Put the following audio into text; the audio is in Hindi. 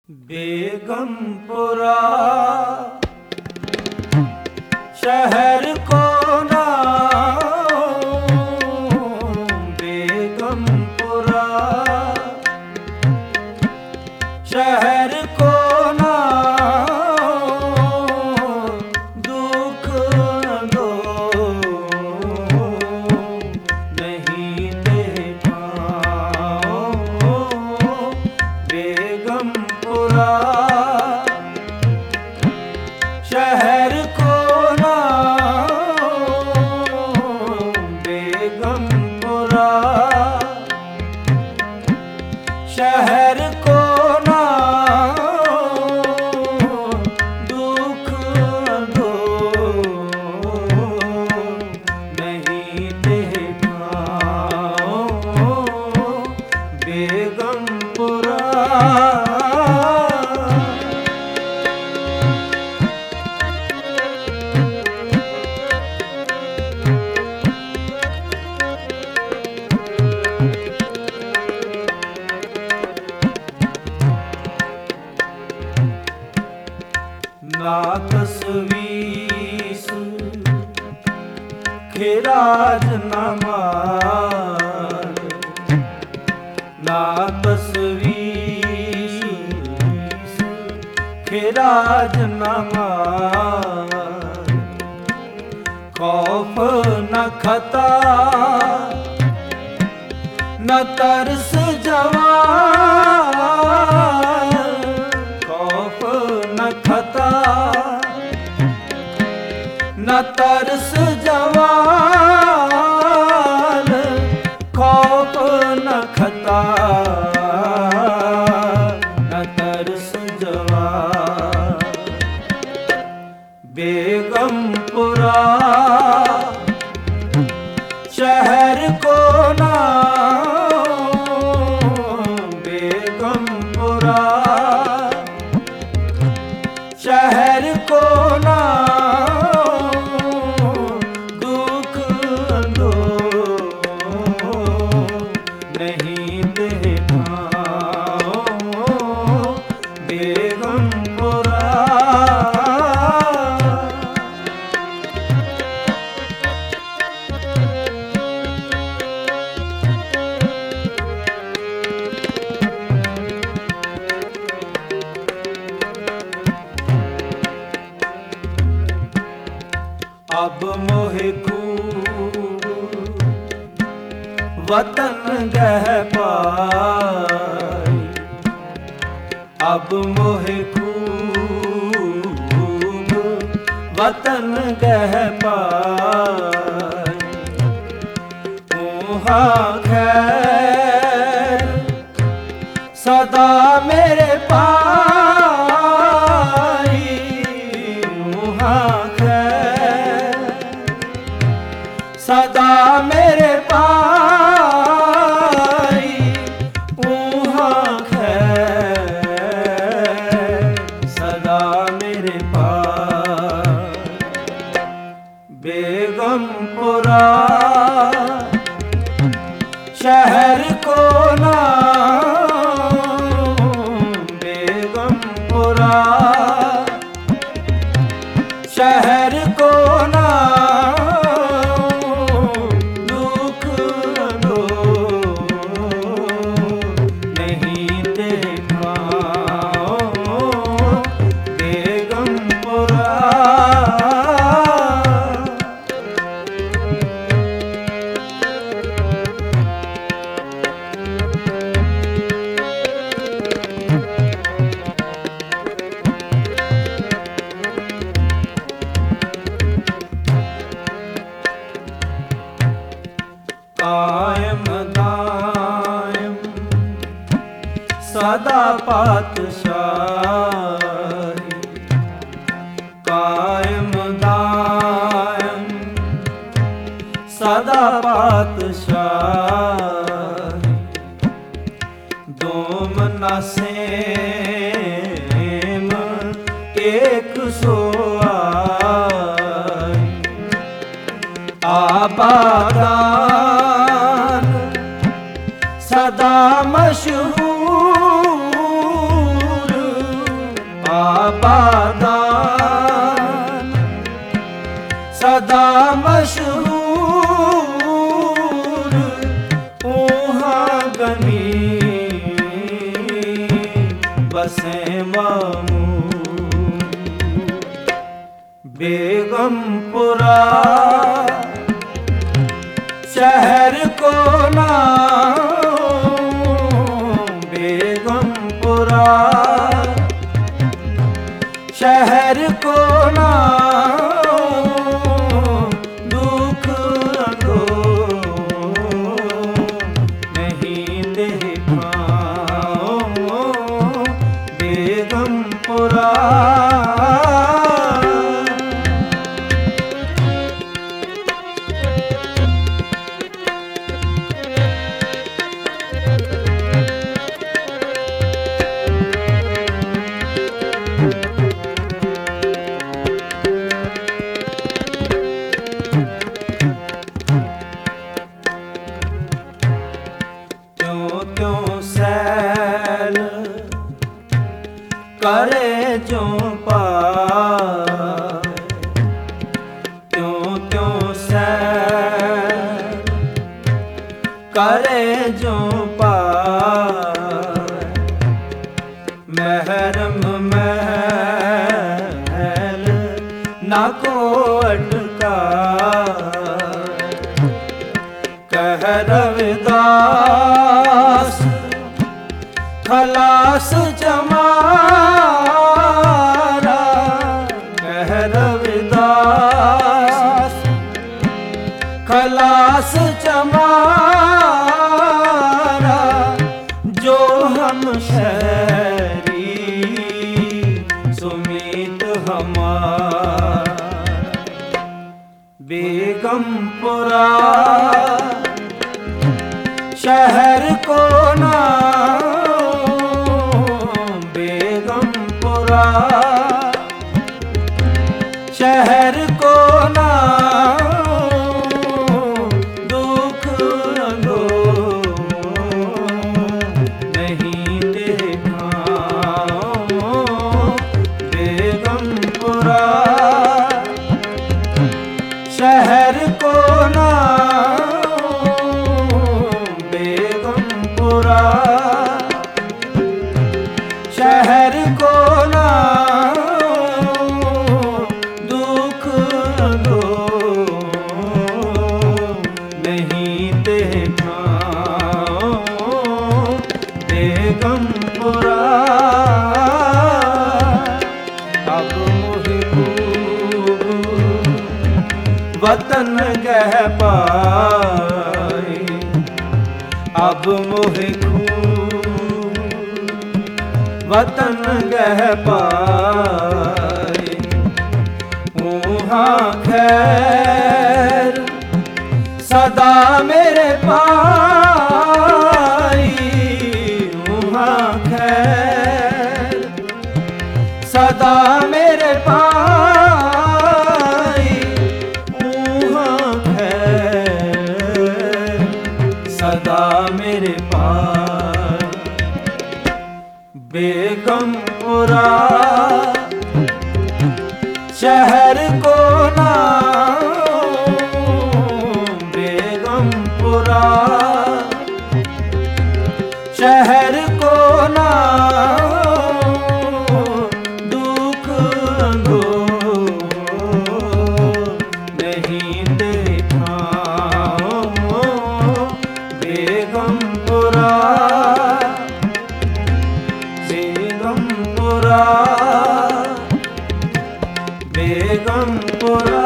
बेगमपुरा शहर को नाम, बेगमपुरा शहर को नाम, दुख दो नहीं दे पाओ। बेगमपुरा शहर को नाम, बेगमपुरा शहर को नाम, दुख दो नहीं दे पाओ। बेगमपुरा ना तस्वीस खिराज न मार, ना तस्वीस खिराज न मार। खौफ न खता न तरस जवान, खौफ न खता न तरस जवान, खौफ न खता न तरस जवान। बेगमपुरा शहर को नाम, बेगमपुरा शहर को नाम, दुख दो नहीं दे पाओ। बेगमपुरा अब मोहे खूब वतन गह पाई, अब मोहे खूब वतन गह पाई। वहाँ खैर सदा मेरे पाई, वहाँ सदा मेरे पाई। वहाँ खैर सदा मेरे पाई। बेगमपुरा शहर को नाम, बेगमपुरा शहर को कायम दायम सदा पातशाही, कायम दायम सदा पातशाही। दोम न सेम एक सोआई, आबादान सदा मशहूर, बाबादान सदा मशहूर ऊहाँ गनी बसे मामूर बेगमपुरा शहर को नाम बेगमपुरा शहर को नाम दुख दो नहीं देखा बेगमपुरा करे जो पाए त्यों त्यों सैर करे जो पाए महरम महल ना को अटका कह रविदास खलास जमारा कह रविदास खलास जमारा जो हम शहरी सुमीत हमारा बेगमपुरा शहर को नाम बेगमपुरा शहर को नाम दुख दो नहीं देखा बेगमपुरा शहर को नाम बेगमपुरा शहर को नाम दुख दो नहीं देखा बेगमपुरा अब मोहि खूब वतन गह पाए अब मोहि खूब वतन गह पाए ऊहाँ खैर सदा मेरे पाई ऊहाँ खैर सदा मेरे पाई ऊहाँ खैर सदा मेरे पास बेगमपुरा शहर को नाम बेगमपुरा शहर को नाम दुख दो नहीं देखा बेगमपुरा बेगमपुरा बेगमपुरा